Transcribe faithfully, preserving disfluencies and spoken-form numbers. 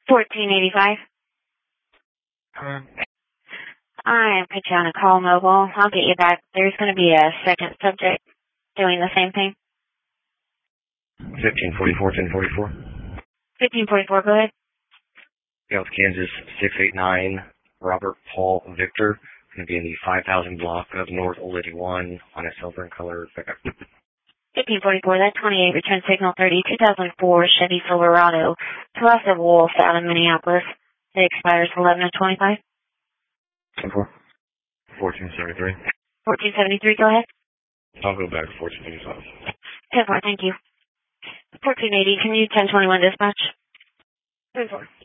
fourteen eighty-five. Um, I put you on a call mobile. I'll get you back. There's going to be a second subject doing the same thing. fifteen forty-four, ten forty-four. fifteen forty-four, go ahead. South Kansas six eight nine, Robert Paul Victor. Going to be in the five thousand block of North Old eighty-one on a silver and color pickup. fifteen forty-four, that twenty-eight, return signal thirty, two thousand four Chevy Silverado, Plaza Wolf out of Minneapolis. It expires eleven of twenty-five. ten four. fourteen seventy-three. fourteen seventy-three, go ahead. I'll go back to fourteen eighty-five. ten four, thank you. fourteen eighty, can you ten twenty-one dispatch? ten four.